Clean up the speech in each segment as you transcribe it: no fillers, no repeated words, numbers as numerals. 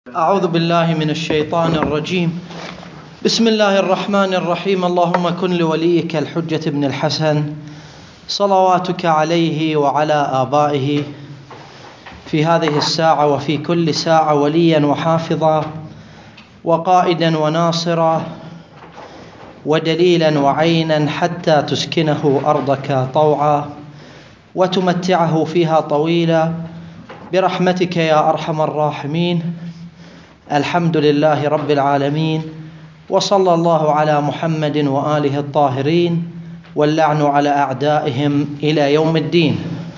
أعوذ بالله من الشيطان الرجيم. بسم الله الرحمن الرحيم. اللهم كن لوليك الحجة بن الحسن صلواتك عليه وعلى آبائه في هذه الساعة وفي كل ساعة وليا وحافظا وقائدا وناصرا ودليلا وعينا حتى تسكنه أرضك طوعا وتمتعه فيها طويلا برحمتك يا أرحم الراحمين. الحمد لله رب العالمين، وصلى الله على محمد وآله الطاهرين، واللعن على أعدائهم إلى يوم الدين.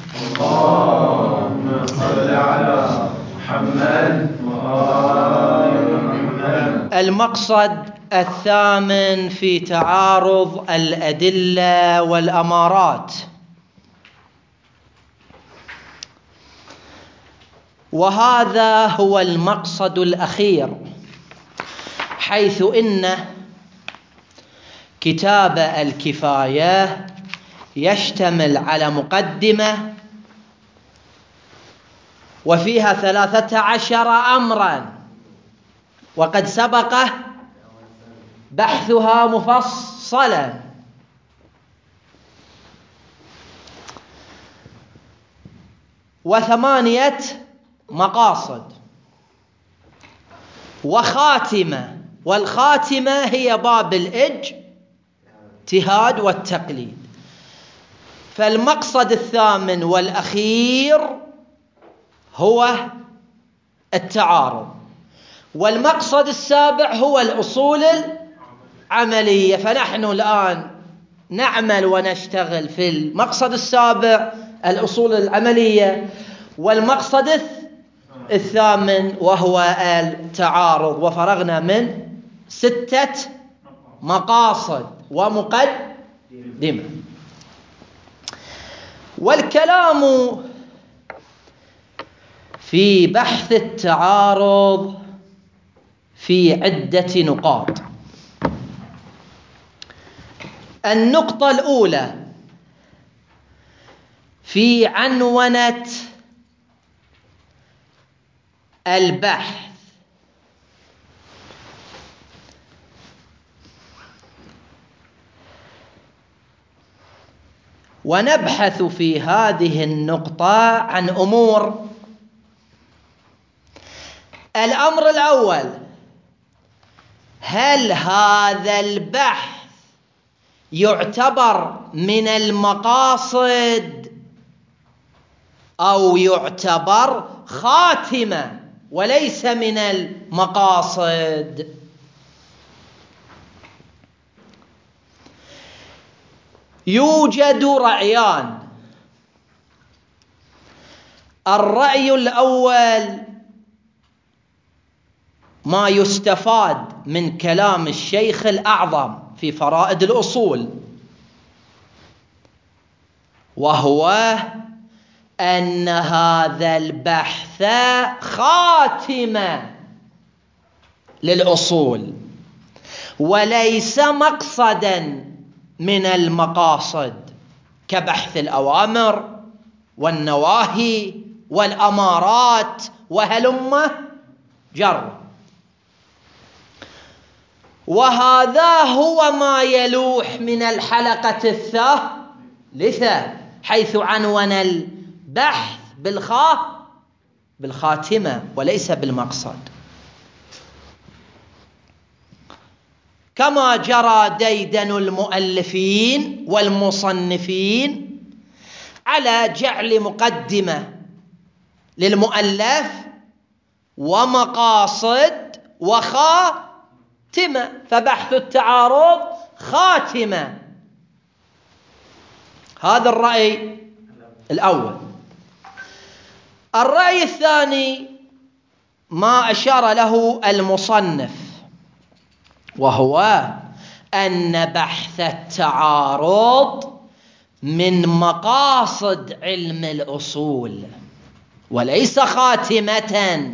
اللهم صل على محمد وآل محمد. المقصد الثامن في تعارض الأدلة والأمارات، وهذا هو المقصد الأخير، حيث إن كتاب الكفاية يشتمل على مقدمة وفيها 13 أمرا، وقد سبق بحثها مفصلا. و8 مقاصد وخاتمة، والخاتمة هي باب الاجتهاد والتقليد. فالمقصد الثامن والأخير هو التعارض، والمقصد السابع هو الأصول العملية. فنحن الآن نعمل ونشتغل في المقصد السابع الأصول العملية، والمقصد الثامن وهو التعارض، وفرغنا من 6 مقاصد ومقدمة. والكلام في بحث التعارض في عدة نقاط. النقطة الأولى في عنونة البحث. ونبحث في هذه النقطة عن أمور. الأمر الأول: هل هذا البحث يعتبر من المقاصد أو يعتبر خاتمة وليس من المقاصد؟ يوجد رأيان. الرأي الأول ما يستفاد من كلام الشيخ الأعظم في فرائد الأصول، وهو أن هذا البحث خاتمة للأصول وليس مقصدا من المقاصد كبحث الأوامر والنواهي والأمارات وهلم جر. وهذا هو ما يلوح من الحلقة الثالثة، حيث عنون البحث بالخاتمة وليس بالمقصد، كما جرى ديدن المؤلفين والمصنفين على جعل مقدمة للمؤلف ومقاصد وخاتمة. فبحث التعارض خاتمة. هذا الرأي الأول. الرأي الثاني ما أشار له المصنف، وهو أن بحث التعارض من مقاصد علم الأصول وليس خاتمة،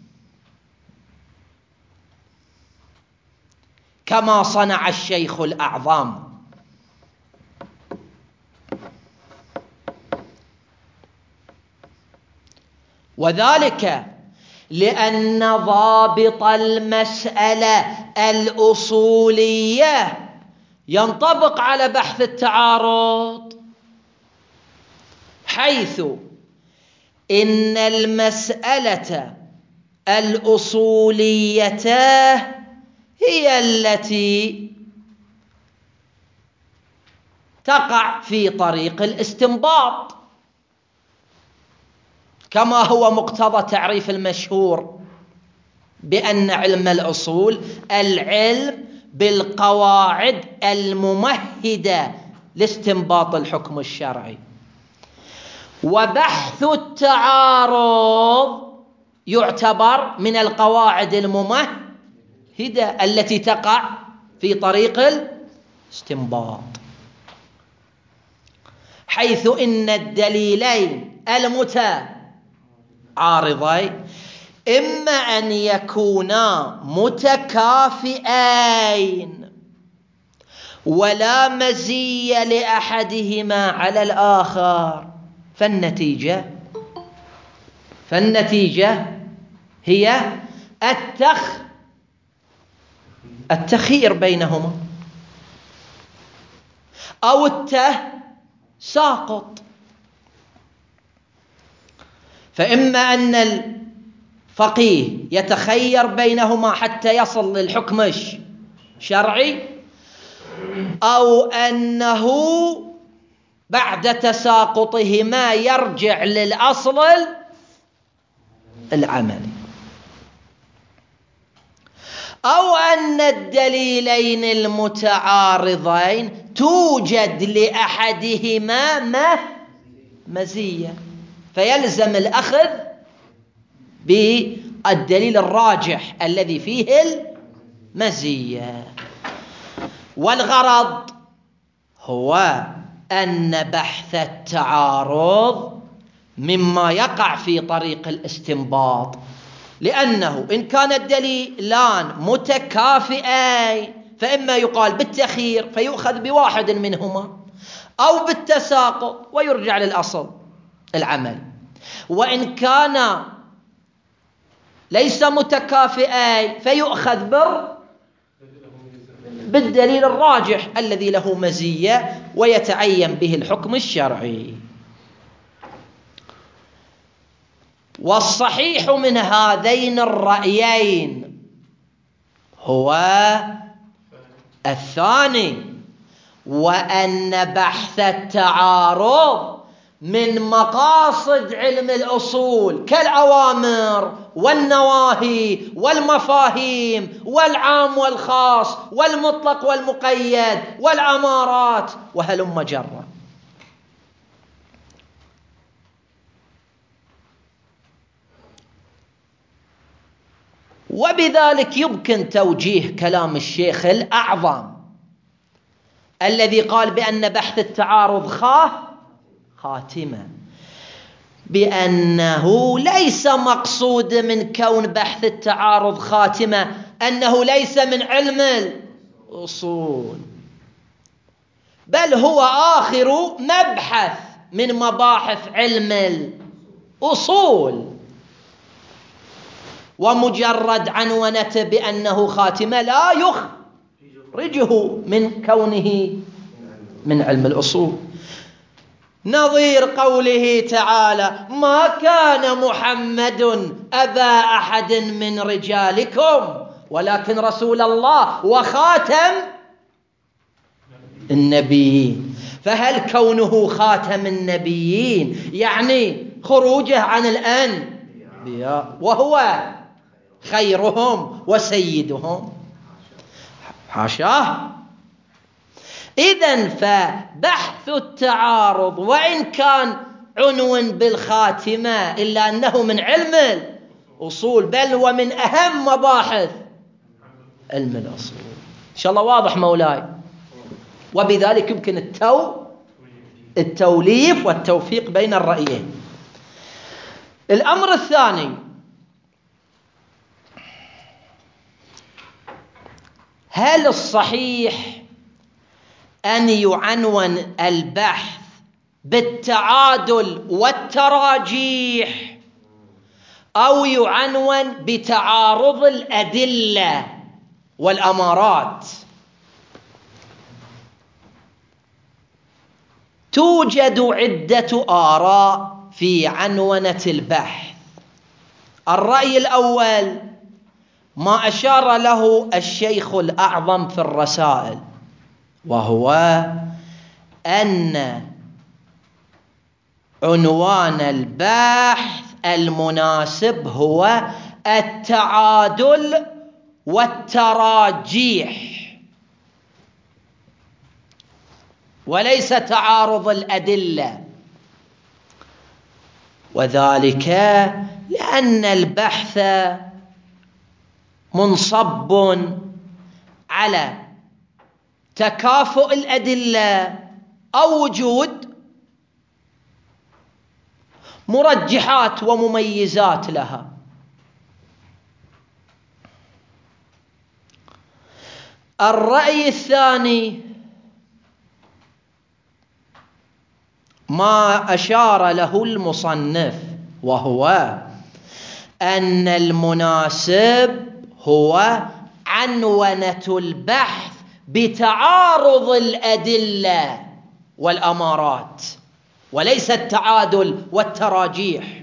كما صنع الشيخ الأعظم. وذلك لأن ضابط المسألة الأصولية ينطبق على بحث التعارض، حيث إن المسألة الأصولية هي التي تقع في طريق الاستنباط، كما هو مقتضى تعريف المشهور بأن علم الأصول العلم بالقواعد الممهدة لاستنباط الحكم الشرعي. وبحث التعارض يعتبر من القواعد الممهدة التي تقع في طريق الاستنباط، حيث إن الدليلين المتعارضين إما أن يكونا متكافئين ولا مزية لأحدهما على الآخر، فالنتيجة هي التخيير بينهما أو التساقط. فإما أن الفقيه يتخير بينهما حتى يصل للحكم الشرعي، أو أنه بعد تساقطهما يرجع للأصل العملي، أو أن الدليلين المتعارضين توجد لأحدهما مزية، فيلزم الأخذ بالدليل الراجح الذي فيه المزية. والغرض هو أن بحث التعارض مما يقع في طريق الاستنباط، لأنه إن كان الدليلان متكافئين فإما يقال بالتخيير فيؤخذ بواحد منهما، أو بالتساقط ويرجع للأصل العمل. وإن كان ليس متكافئين فيؤخذ بالدليل الراجح الذي له مزية ويتعين به الحكم الشرعي. والصحيح من هذين الرأيين هو الثاني، وأن بحث التعارض من مقاصد علم الأصول كالأوامر والنواهي والمفاهيم والعام والخاص والمطلق والمقيد والأمارات وهلم جرا. وبذلك يمكن توجيه كلام الشيخ الأعظم الذي قال بأن بحث التعارض خاتمة، بأنه ليس مقصود من كون بحث التعارض خاتمة أنه ليس من علم الأصول، بل هو آخر مبحث من مباحث علم الأصول، ومجرد عنونته بأنه خاتمة لا يخرجه من كونه من علم الأصول. نظير قوله تعالى: ما كان محمد أبا أحد من رجالكم ولكن رسول الله وخاتم النبيين. فهل كونه خاتم النبيين يعني خروجه عن الأنبياء وهو خيرهم وسيدهم؟ حاشاه. إذن فبحث التعارض وإن كان عنون بالخاتمة إلا أنه من علم الأصول، بل ومن أهم مباحث علم الأصول. إن شاء الله واضح مولاي. وبذلك يمكن التوليف والتوفيق بين الرأيين. الأمر الثاني: هل الصحيح أن يعنون البحث بالتعادل والتراجيح، أو يعنون بتعارض الأدلة والأمارات. توجد عدة آراء في عنونة البحث. الرأي الأول ما أشار له الشيخ الأعظم في الرسائل، وهو أن عنوان البحث المناسب هو التعادل والتراجيح، وليس تعارض الأدلة، وذلك لأن البحث منصب على تكافؤ الأدلة أو وجود مرجحات ومميزات لها. الرأي الثاني ما أشار له المصنف، وهو أن المناسب هو عنونة البحث بتعارض الأدلة والأمارات، وليس التعادل والتراجيح.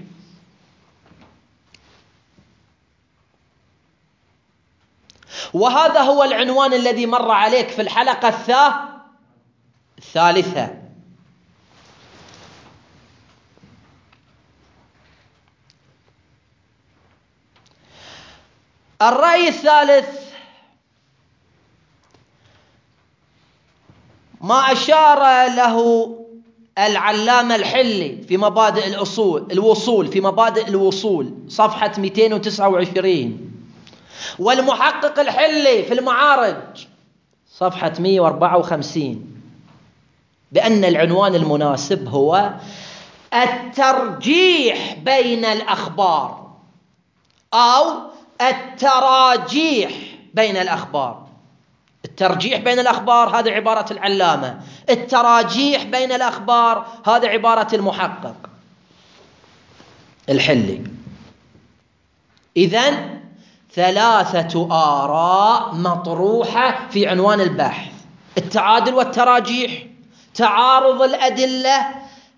وهذا هو العنوان الذي مر عليك في الحلقة الثالثة. الرأي الثالث ما أشار له العلامة الحلي في مبادئ الوصول في مبادئ الوصول صفحة 229، والمحقق الحلي في المعارج صفحة 154، بأن العنوان المناسب هو الترجيح بين الأخبار أو التراجيح بين الأخبار. الترجيح بين الأخبار هذه عبارة العلامة، التراجيح بين الأخبار هذه عبارة المحقق الحلي. إذن 3 آراء مطروحة في عنوان البحث: التعادل والتراجيح، تعارض الأدلة،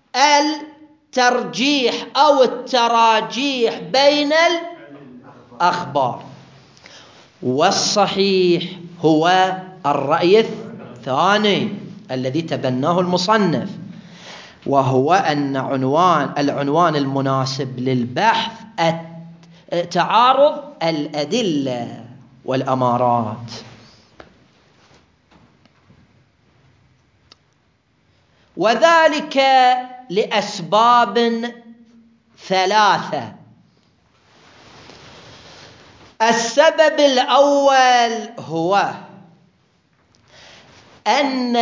الترجيح أو التراجيح بين الأخبار. والصحيح هو الرأي الثاني الذي تبناه المصنف، وهو أن العنوان المناسب للبحث تعارض الأدلة والأمارات. وذلك لأسباب 3. السبب الأول هو أن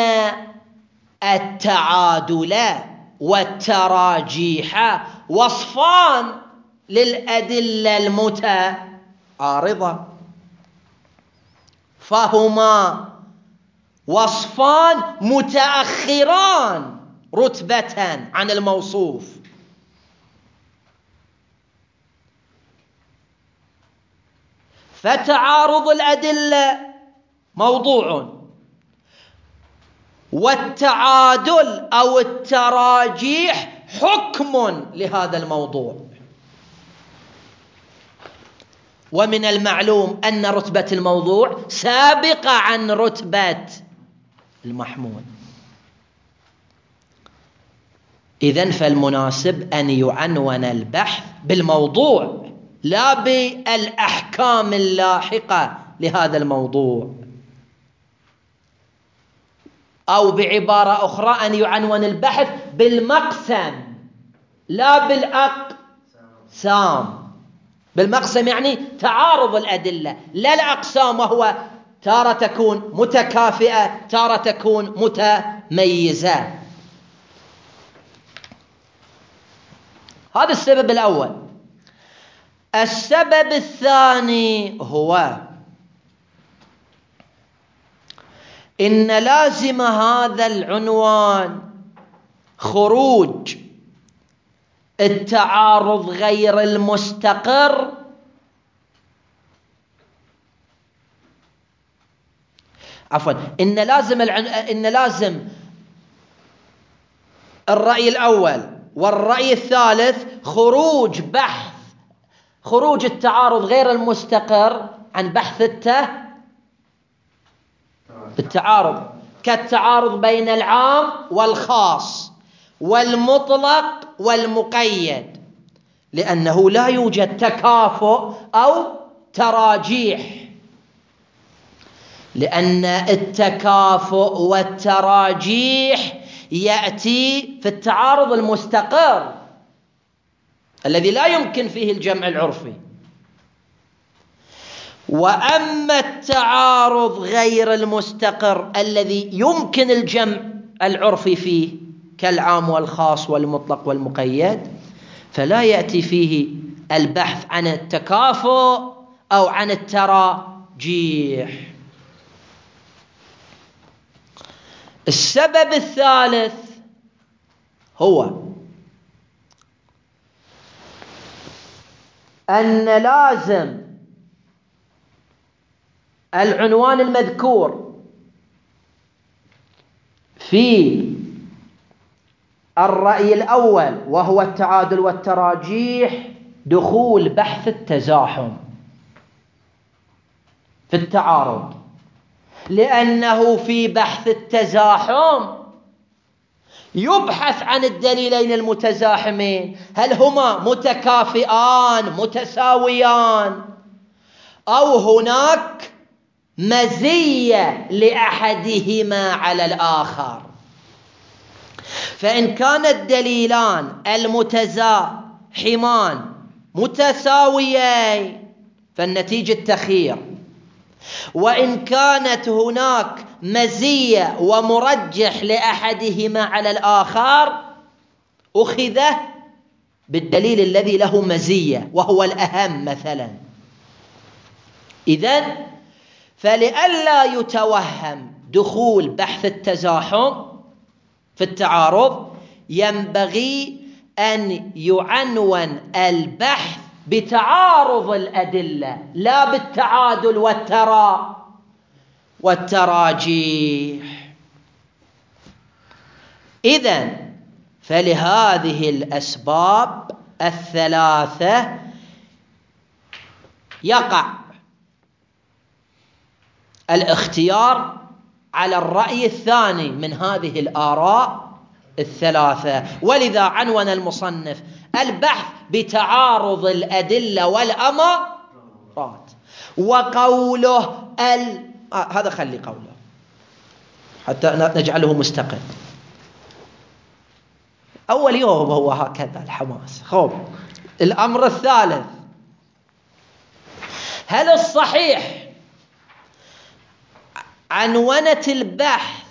التعادل والتراجيح وصفان للأدلة المتعارضة، فهما وصفان متأخران رتبة عن الموصوف. فتعارض الأدلة موضوع، والتعادل أو التراجيح حكم لهذا الموضوع. ومن المعلوم أن رتبة الموضوع سابقة عن رتبة المحمول. إذن فالمناسب أن يعنون البحث بالموضوع لا بالأحكام اللاحقة لهذا الموضوع، أو بعبارة أخرى أن يعنون البحث بالمقسم لا بالأقسام. بالمقسم يعني تعارض الأدلة لا الأقسام، وهو تارة تكون متكافئة تارة تكون متميزة. هذا السبب الأول. السبب الثاني هو إن لازم هذا العنوان خروج التعارض غير المستقر عفوا إن لازم الرأي الأول والرأي الثالث خروج التعارض غير المستقر عن بحث التعارض، كالتعارض بين العام والخاص والمطلق والمقيد، لأنه لا يوجد تكافؤ أو تراجيح، لأن التكافؤ والتراجيح يأتي في التعارض المستقر الذي لا يمكن فيه الجمع العرفي. وأما التعارض غير المستقر الذي يمكن الجمع العرفي فيه كالعام والخاص والمطلق والمقيد، فلا يأتي فيه البحث عن التكافؤ أو عن التراجيح. السبب الثالث هو أن لازم العنوان المذكور في الرأي الأول وهو التعادل والتراجيح دخول بحث التزاحم في التعارض، لأنه في بحث التزاحم يبحث عن الدليلين المتزاحمين، هل هما متكافئان متساويان أو هناك مزية لأحدهما على الآخر. فإن كان الدليلان المتزاحمان متساويين فالنتيجة تخير، وإن كانت هناك مزية ومرجح لأحدهما على الآخر أخذ بالدليل الذي له مزية وهو الأهم مثلا. إذن فلئلا يتوهم دخول بحث التزاحم في التعارض ينبغي أن يعنون البحث بتعارض الأدلة لا بالتعادل والتراجيح. إذن فلهذه الأسباب الثلاثة يقع الاختيار على الرأي الثاني من هذه الآراء الثلاثة، ولذا عنون المصنف البحث بتعارض الأدلة والأمارات. وقوله هذا خلي قوله حتى نجعله مستقل. أول يوم هو هكذا الحماس. الأمر الثالث، هل الصحيح عنونة البحث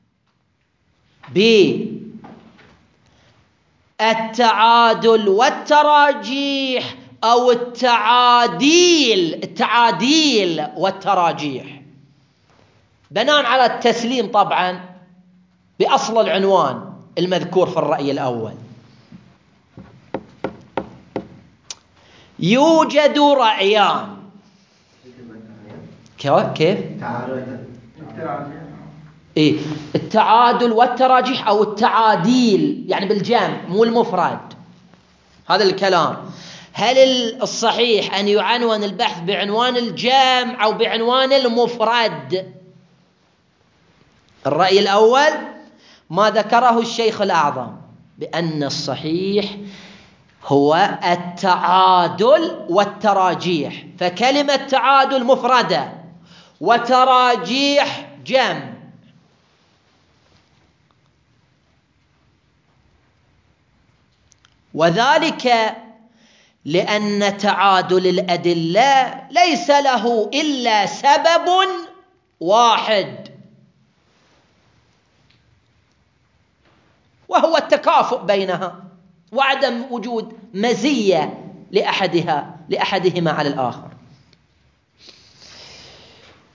بالتعادل والتراجيح أو التعاديل والتراجيح بناء على التسليم طبعا بأصل العنوان المذكور في الرأي الأول؟ يوجد رأيان. كيف؟ التعادل والتراجيح أو التعاديل يعني بالجمع مو المفرد، هذا الكلام. هل الصحيح أن يعنون البحث بعنوان الجمع أو بعنوان المفرد؟ الرأي الأول ما ذكره الشيخ الأعظم بأن الصحيح هو التعادل والتراجيح، فكلمة تعادل مفردة وتراجيح جمع. وذلك لأن تعادل الأدلة ليس له إلا سبب واحد وهو التكافؤ بينها وعدم وجود مزية لأحدهما على الآخر.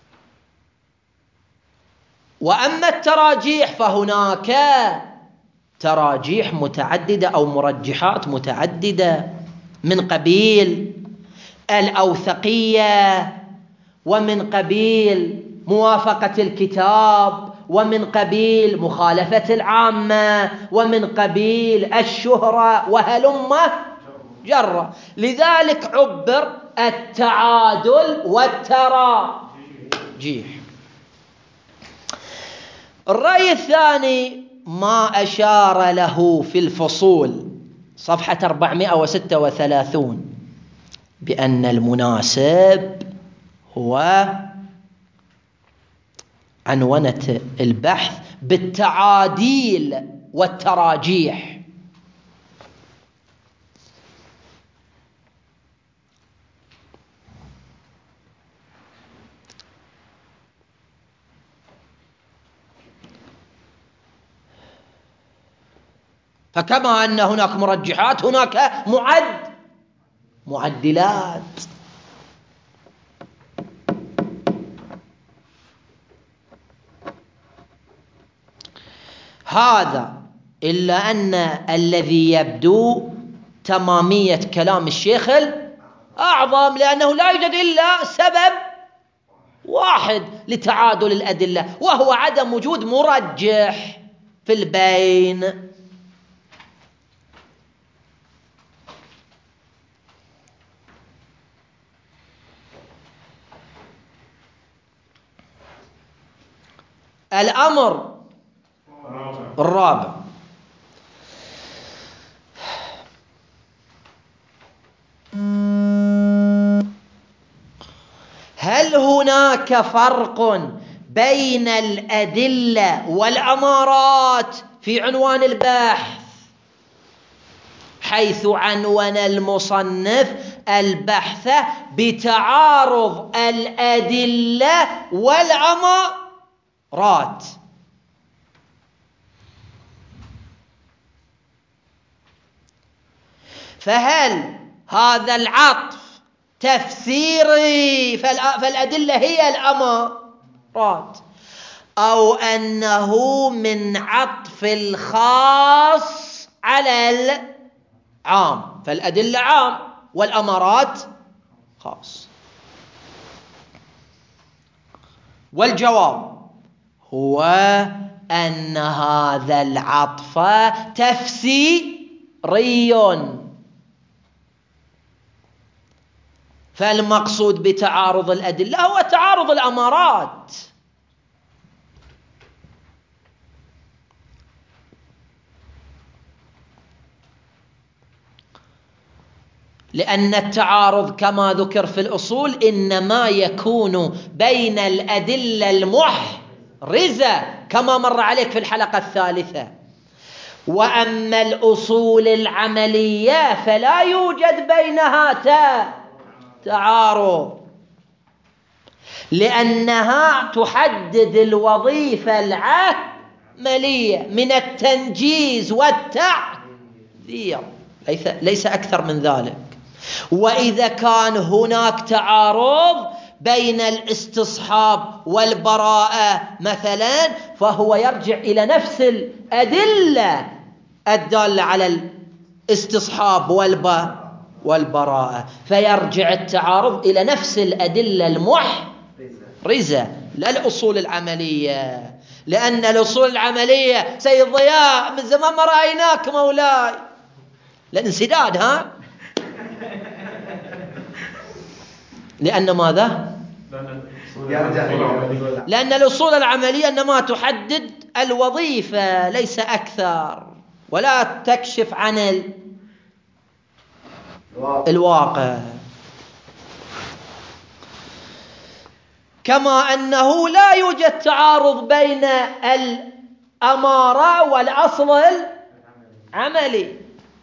وأما التراجيح فهناك تراجيح متعددة أو مرجحات متعددة، من قبيل الأوثقية، ومن قبيل موافقة الكتاب، ومن قبيل مخالفة العامة، ومن قبيل الشهرة، وهلم جرة. لذلك عبر التعادل والتراجيح. الرأي الثاني ما أشار له في الفصول صفحة 436 بأن المناسب هو عنونة البحث بالتعاديل والتراجيح. فكما أن هناك مرجحات هناك معدلات. هذا إلا أن الذي يبدو تمامية كلام الشيخ الأعظم، لأنه لا يوجد إلا سبب واحد لتعادل الأدلة، وهو عدم وجود مرجح في البين. الأمر الرابع: هل هناك فرق بين الأدلة والأمارات في عنوان البحث، حيث عنون المصنف البحث بتعارض الأدلة والأمارات؟ فهل هذا العطف تفسيري فالأدلة هي الأمارات، أو أنه من عطف الخاص على العام فالأدلة عام والأمارات خاص؟ والجواب هو أن هذا العطف تفسيري، فالمقصود بتعارض الأدلة هو تعارض الأمارات، لأن التعارض كما ذكر في الأصول إنما يكون بين الأدلة المحرزة كما مر عليك في الحلقة الثالثة. وأما الأصول العملية فلا يوجد بينها تعارض، لأنها تحدد الوظيفة العملية من التنجيز والتعذير، ليس أكثر من ذلك. وإذا كان هناك تعارض بين الاستصحاب والبراءة مثلا، فهو يرجع إلى نفس الأدلة الدالة على الاستصحاب والبراءة، فيرجع التعارض إلى نفس الأدلة المحرزة لا الأصول العملية. لأن الأصول العملية سيد ضياء من زمان ما رأيناك مولاي، الانسداد لأن ماذا؟ لأن الأصول العملية إنما تحدد الوظيفة ليس أكثر، ولا تكشف عن الواقع. كما أنه لا يوجد تعارض بين الأمارة والأصل العملي،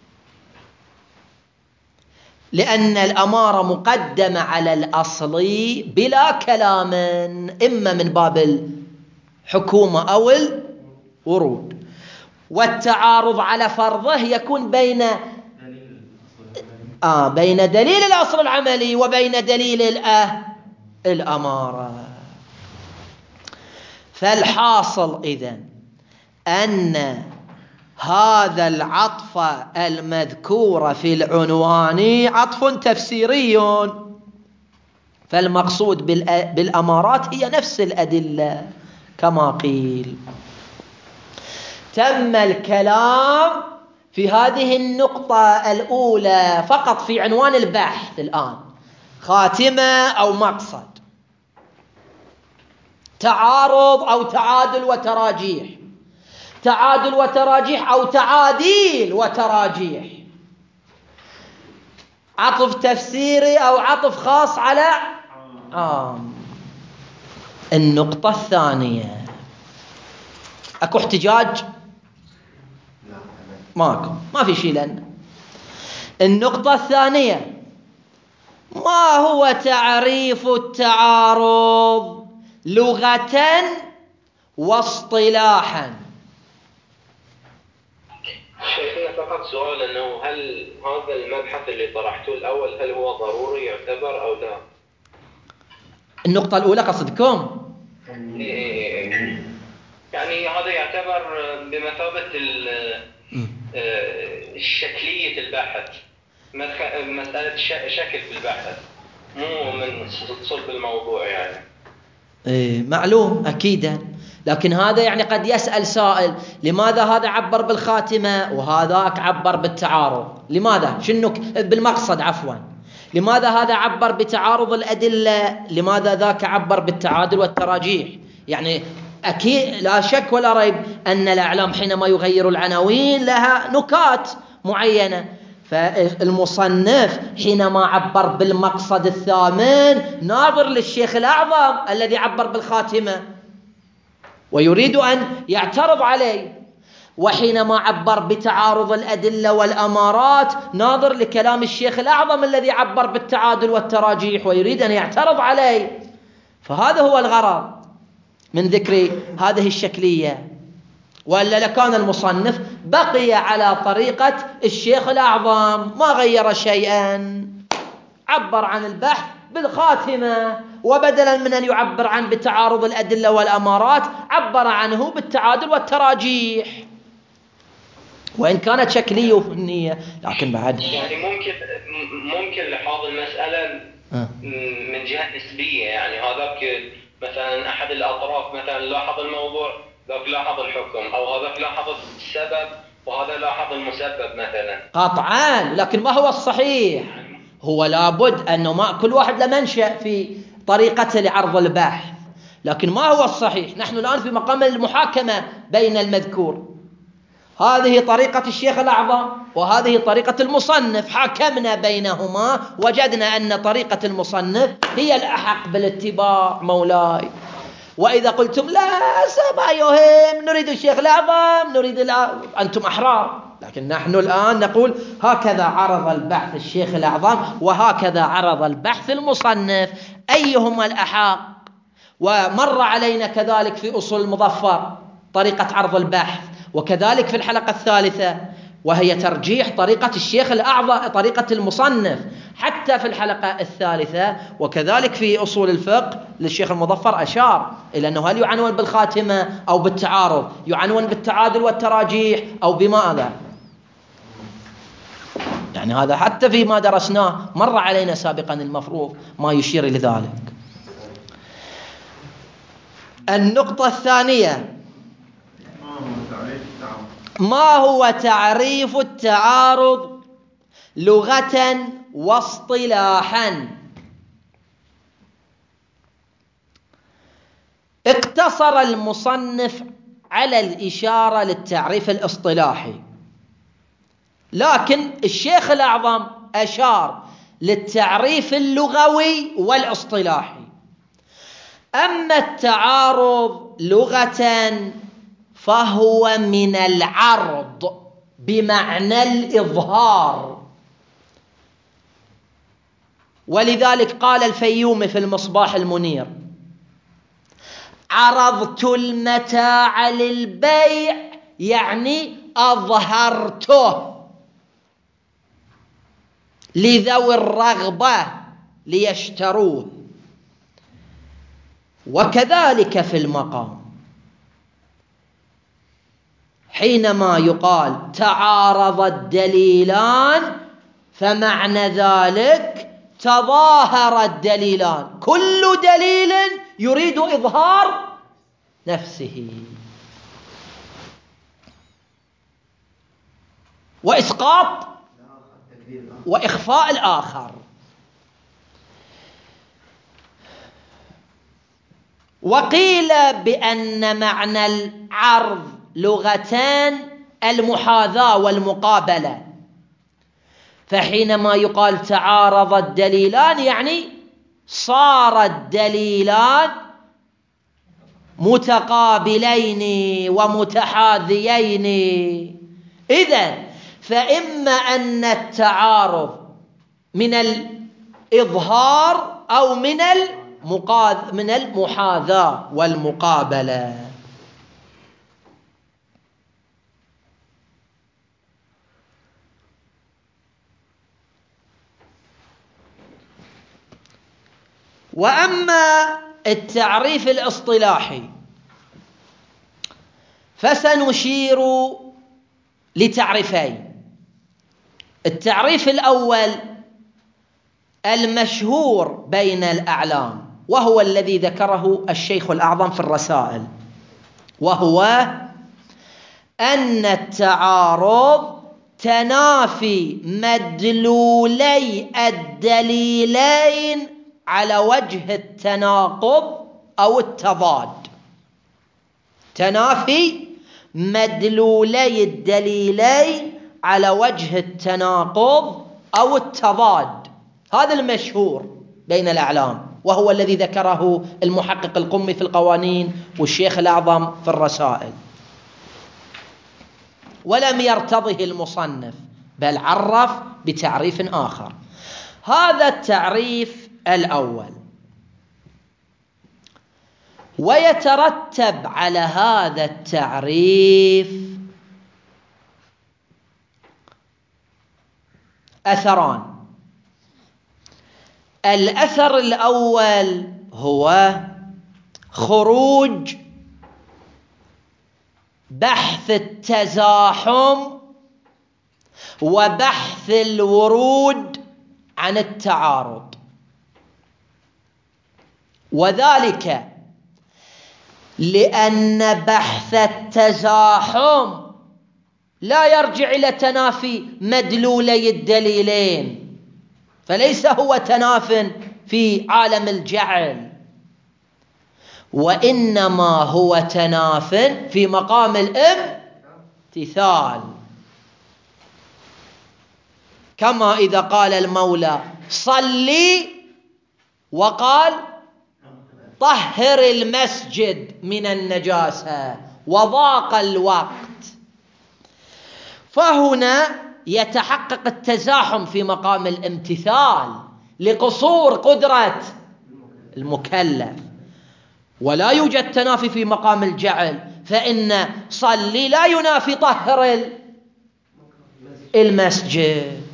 لأن الأمارة مقدمة على الأصل بلا كلام، إما من باب الحكومة أو الورود. والتعارض على فرضه يكون بين دليل الأصل العملي وبين دليل الأمارة. فالحاصل إذن أن هذا العطف المذكور في العنوان عطف تفسيري، فالمقصود بالأمارات هي نفس الأدلة كما قيل. تم الكلام في هذه النقطة الأولى فقط في عنوان البحث. الآن خاتمة أو مقصد، تعارض أو تعادل وتراجيح، تعادل وتراجيح أو تعاديل وتراجيح، عطف تفسيري أو عطف خاص على عام. النقطة الثانية، أكو احتجاج؟ ماكو، ما في شيء. لأن النقطة الثانية، ما هو تعريف التعارض لغة واصطلاحا؟ شيخنا فقط سؤال، أنه هل هذا المبحث اللي طرحته الأول هل هو ضروري يعتبر أو لا؟ النقطة الأولى قصدكم؟ يعني هذا يعتبر بمثابة شكلية البحث، مسألة شكل في البحث، مو من صلب الموضوع يعني. معلوم أكيدا، لكن هذا يعني قد يسأل سائل: لماذا هذا عبر بالخاتمة وهذاك عبر بالتعارض؟ لماذا؟ شنو بالمقصد عفوا، لماذا هذا عبر بتعارض الأدلة، لماذا ذاك عبر بالتعادل والتراجيح؟ يعني أكيد لا شك ولا ريب أن الأعلام حينما يغير العناوين لها نكات معينة، فالمصنف حينما عبر بالمقصد الثامن ناظر للشيخ الأعظم الذي عبر بالخاتمة ويريد أن يعترض عليه، وحينما عبر بتعارض الأدلة والأمارات ناظر لكلام الشيخ الأعظم الذي عبر بالتعادل والتراجيح ويريد أن يعترض عليه. فهذا هو الغرض من ذكر هذه الشكلية، وإلا لكان المصنف بقي على طريقة الشيخ الأعظم ما غير شيئا، عبر عن البحث بالخاتمة، وبدلا من أن يعبر عن بتعارض الأدلة والأمارات عبر عنه بالتعادل والتراجيح، وإن كانت شكلية فنية لكن بعد يعني ممكن لحاظ المسألة من جهة نسبية، يعني هذاك مثلا أحد الأطراف مثلا لاحظ الموضوع، ذاك لاحظ الحكم، أو هذاك لاحظ السبب وهذا لاحظ المسبب مثلا. قطعا، لكن ما هو الصحيح؟ هو لابد أنه ما كل واحد له منشأ في طريقته لعرض البحث، لكن ما هو الصحيح؟ نحن الآن في مقام المحاكمة بين المذكور، هذه طريقة الشيخ الأعظم وهذه طريقة المصنف، حاكمنا بينهما وجدنا أن طريقة المصنف هي الأحق بالاتباع مولاي. وإذا قلتم لا ما يهم، نريد الشيخ الأعظم، أنتم أحرار، لكن نحن الآن نقول هكذا عرض البحث الشيخ الأعظم وهكذا عرض البحث المصنف، أيهما الأحق؟ ومر علينا كذلك في أصول المظفر طريقة عرض البحث، وكذلك في الحلقة الثالثة وهي ترجيح طريقة الشيخ الأعظم طريقة المصنف حتى في الحلقة الثالثة، وكذلك في أصول الفقه للشيخ المظفر أشار إلى أنه هل يعنون بالخاتمة أو بالتعارض، يعنون بالتعادل والتراجيح أو بماذا؟ يعني هذا حتى فيما درسناه مر علينا سابقا المفروض ما يشير إلى ذلك. النقطة الثانية، ما هو تعريف التعارض لغة واصطلاحا؟ اقتصر المصنف على الإشارة للتعريف الاصطلاحي، لكن الشيخ الأعظم أشار للتعريف اللغوي والاصطلاحي. أما التعارض لغة فهو من العرض بمعنى الإظهار، ولذلك قال الفيومي في المصباح المنير: عرضت المتاع للبيع، يعني أظهرته لذوي الرغبة ليشتروه. وكذلك في المقام، حينما يقال تعارض الدليلان فمعنى ذلك تظاهر الدليلان، كل دليل يريد إظهار نفسه وإسقاط وإخفاء الآخر. وقيل بأن معنى العرض لغتان المحاذاة والمقابلة، فحينما يقال تعارض الدليلان يعني صار الدليلان متقابلين ومتحاذيين. إذن فإما أن التعارض من الإظهار أو من المحاذاة والمقابلة. وأما التعريف الاصطلاحي فسنشير لتعريفين. التعريف الأول المشهور بين الأعلام، وهو الذي ذكره الشيخ الأعظم في الرسائل، وهو أن التعارض تنافي مدلولي الدليلين على وجه التناقض أو التضاد. تنافي مدلولي الدليلين على وجه التناقض أو التضاد، هذا المشهور بين الأعلام، وهو الذي ذكره المحقق القمي في القوانين والشيخ الأعظم في الرسائل، ولم يرتضه المصنف بل عرف بتعريف آخر. هذا التعريف الأول. ويترتب على هذا التعريف أثران. الأثر الأول هو خروج بحث التزاحم وبحث الورود عن التعارض، وذلك لأن بحث التزاحم لا يرجع إلى تنافي مدلولي الدليلين، فليس هو تناف في عالم الجعل، وإنما هو تناف في مقام الامتثال. كما إذا قال المولى صلي وقال طهر المسجد من النجاسة وضاق الوقت، فهنا يتحقق التزاحم في مقام الامتثال لقصور قدرة المكلف، ولا يوجد تنافي في مقام الجعل، فإن صلي لا ينافي طهر المسجد.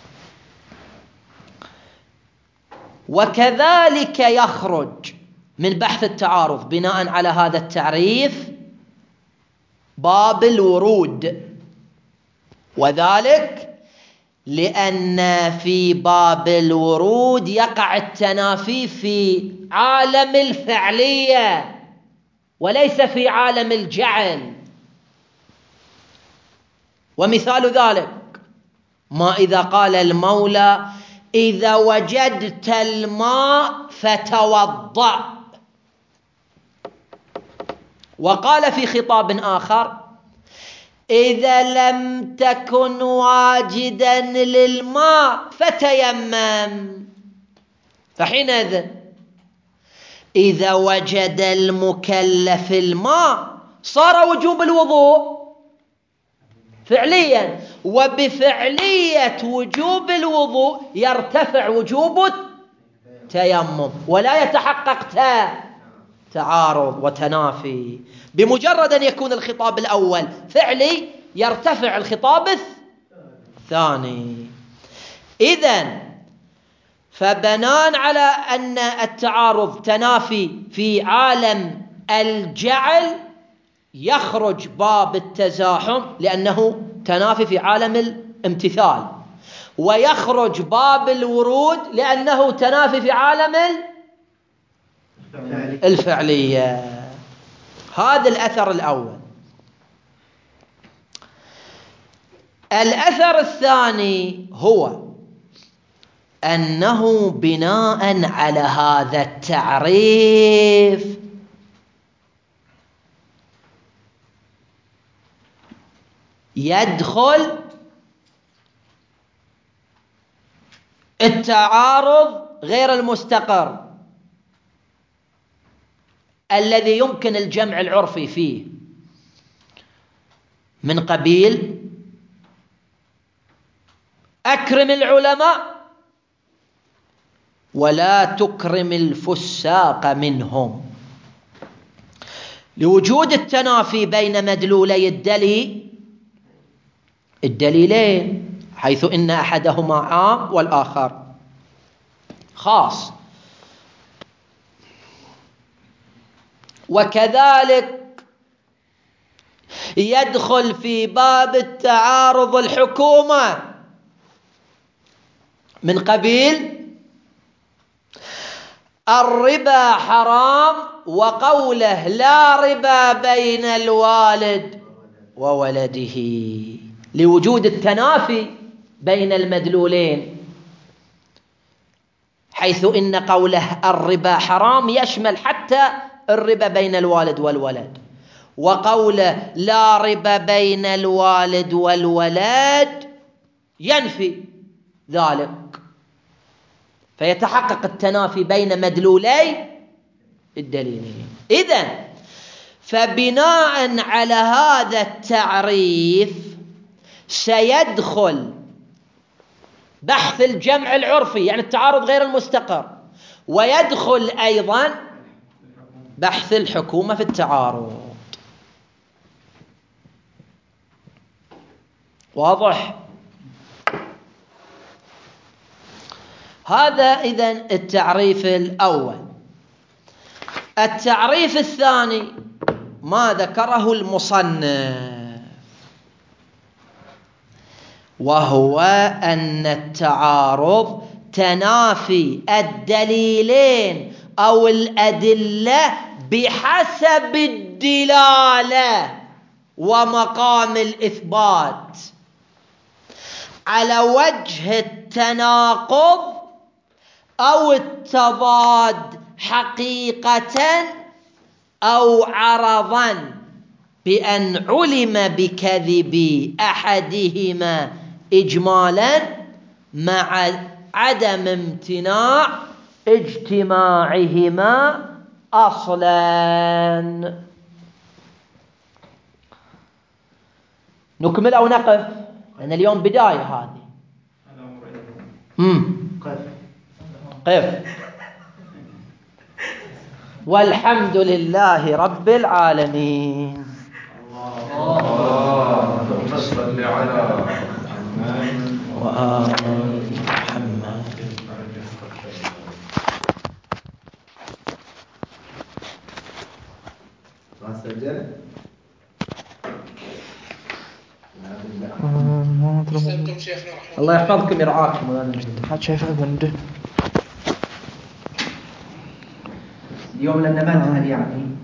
وكذلك يخرج من بحث التعارض بناء على هذا التعريف باب الورود، وذلك لأن في باب الورود يقع التنافي في عالم الفعلية وليس في عالم الجعل. ومثال ذلك ما إذا قال المولى إذا وجدت الماء فتوضأ، وقال في خطاب آخر إذا لم تكن واجدا للماء فتيمم. فحينئذ إذا وجد المكلف الماء صار وجوب الوضوء فعليا، وبفعلية وجوب الوضوء يرتفع وجوب التيمم، ولا يتحقق تعارض وتنافي. بمجرد أن يكون الخطاب الأول فعلي يرتفع الخطاب الثاني. إذن فبناء على أن التعارض تنافي في عالم الجعل يخرج باب التزاحم لأنه تنافي في عالم الامتثال، ويخرج باب الورود لأنه تنافي في عالم الفعلية. هذا الأثر الأول. الأثر الثاني هو أنه بناء على هذا التعريف يدخل التعارض غير المستقر الذي يمكن الجمع العرفي فيه من قبيل أكرم العلماء ولا تكرم الفساق منهم، لوجود التنافي بين مدلولي الدليلين، حيث إن أحدهما عام والآخر خاص. وكذلك يدخل في باب التعارض الحكومة من قبيل الربا حرام وقوله لا ربا بين الوالد وولده، لوجود التنافي بين المدلولين، حيث إن قوله الربا حرام يشمل حتى الربا بين الوالد والولد، وقوله لا ربا بين الوالد والولد ينفي ذلك، فيتحقق التنافي بين مدلولي الدليلين. إذن فبناء على هذا التعريف سيدخل بحث الجمع العرفي يعني التعارض غير المستقر، ويدخل أيضا بحث الحكومة في التعارض. واضح؟ هذا إذن التعريف الأول. التعريف الثاني ما ذكره المصنف، وهو أن التعارض تنافي الدليلين أو الأدلة بحسب الدلالة ومقام الإثبات على وجه التناقض أو التضاد حقيقة أو عرضا، بأن علم بكذب أحدهما إجمالا مع عدم امتناع اجتماعهما أصلا. نكمل أو نقف؟ لأن اليوم بداية هذه. قف. والحمد لله رب العالمين. اللهم صل على محمد وآل محمد. الله يحفظكم يرعاكم. اليوم لأن ما انتهى يعني